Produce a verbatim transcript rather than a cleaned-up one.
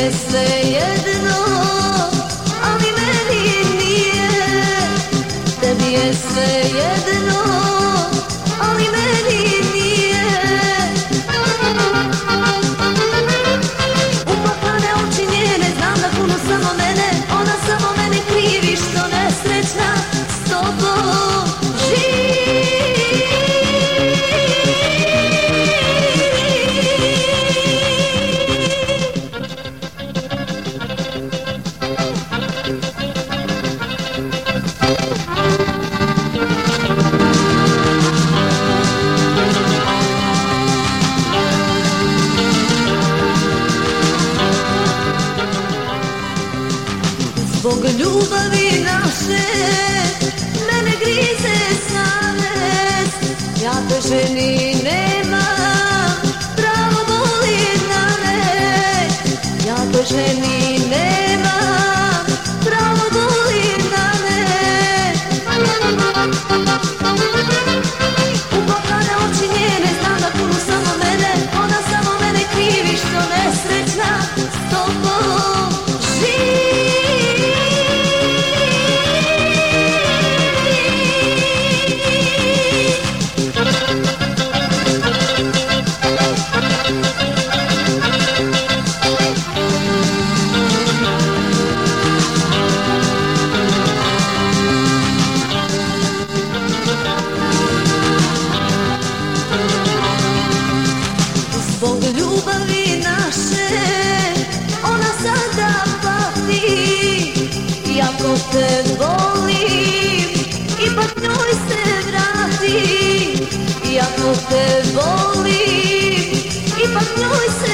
je svejedno, ali meni nije. Tebi je svejedno, ali meni nije. Uplakane oči njene, znam da puno samo mene, ona samo mene krivi što nesrećna s tobom živi. Zbog ljubavi naše mene grize savest. Ja te ženi nemam, pravo boli na me. Ja te ženi nemam, pravo boli na me. Uplakane oči njene, znam da puno samo mene, ona samo mene krivi što nesrećna s tobom živi. Zbog ljubavi naše ona sada pati. Iako te volim, ipak njoj se vrati. Iako te volim, ipak njoj se